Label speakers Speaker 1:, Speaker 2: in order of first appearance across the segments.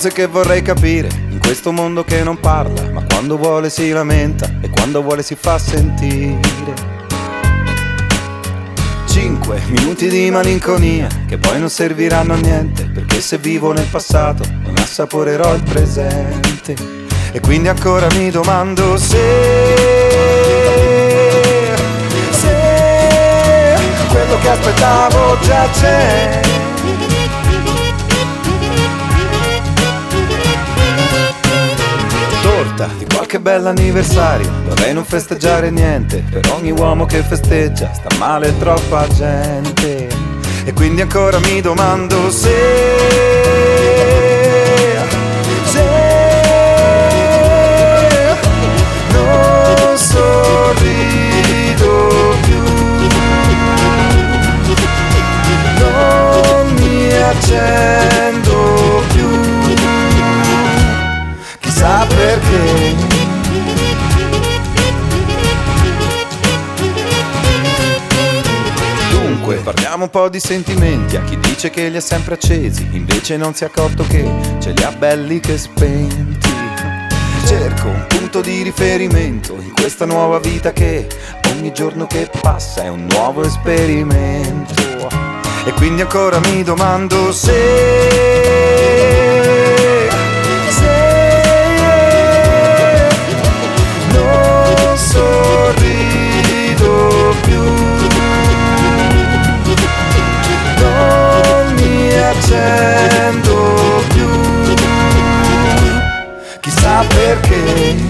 Speaker 1: cose che vorrei capire in questo mondo che non parla, ma quando vuole si lamenta e quando vuole si fa sentire. 5 minuti di malinconia che poi non serviranno a niente, perché se vivo nel passato non assaporerò il presente. E quindi ancora mi domando se quello che aspettavo già c'è. Torta di qualche bell'anniversario, vorrei non festeggiare niente, per ogni uomo che festeggia sta male troppa gente. E quindi ancora mi domando se non sorrido più, non mi accendo più, chissà perché. Dunque parliamo un po' di sentimenti a chi dice che li ha sempre accesi, invece non si è accorto che ce li ha belli che spenti. Cerco un punto di riferimento in questa nuova vita che ogni giorno che passa è un nuovo esperimento. E quindi ancora mi domando se non sorrido più, non mi accendo più, chissà perché.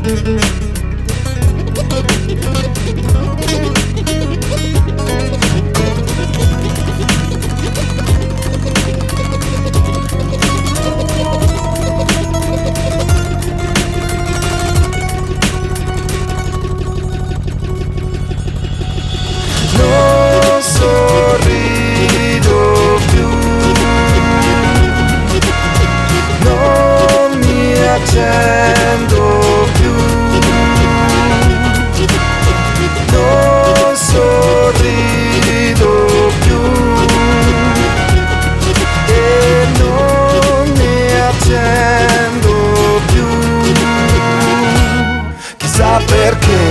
Speaker 1: Non sorrido più, non mi accendo più, non sorrido più e non mi accendo più. Chissà perché